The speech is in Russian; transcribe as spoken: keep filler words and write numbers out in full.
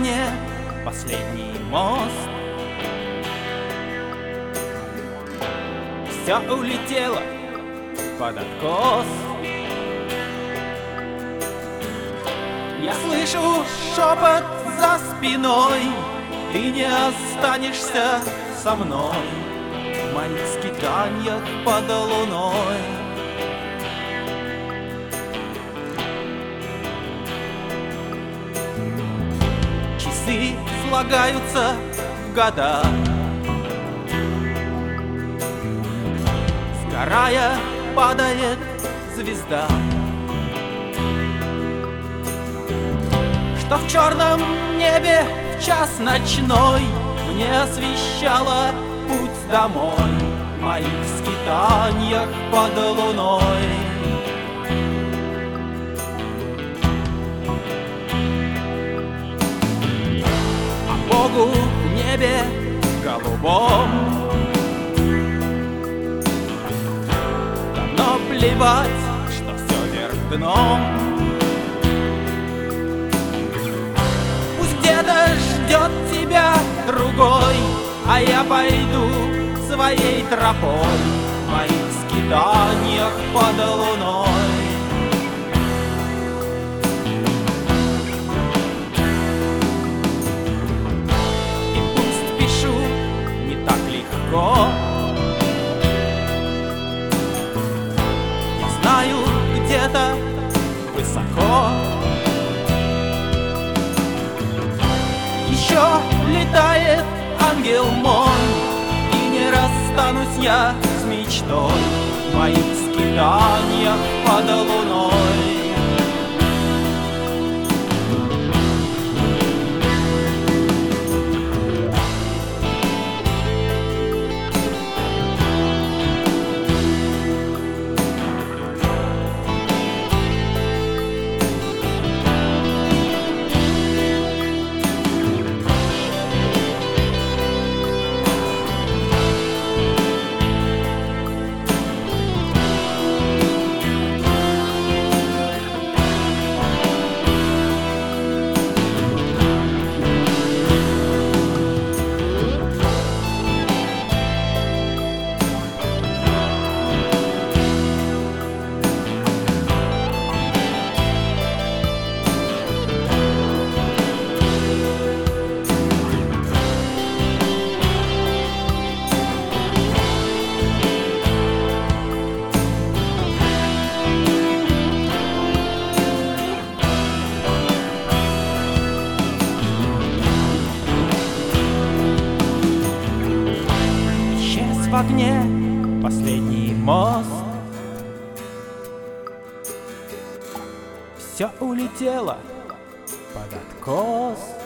огне последний мост. Все улетело под откос. Я слышу шепот за спиной: ты не останешься со мной в моих скитаниях под луной. Часы слагаются в года, сгорая, падает звезда, что в черном небе в час ночной мне освещала путь домой в моих скитаниях под луной. А Богу в небе голубом давно плевать, что все вверх дном. Где-то ждет тебя другой, а я пойду своей тропой в моих скитаниях под луной. И пусть пишу не так легко, я знаю, где-то высоко еще летает ангел мой, и не расстанусь я с мечтой в моих скитаниях под луной. В огне последний мост. Все улетело под откос.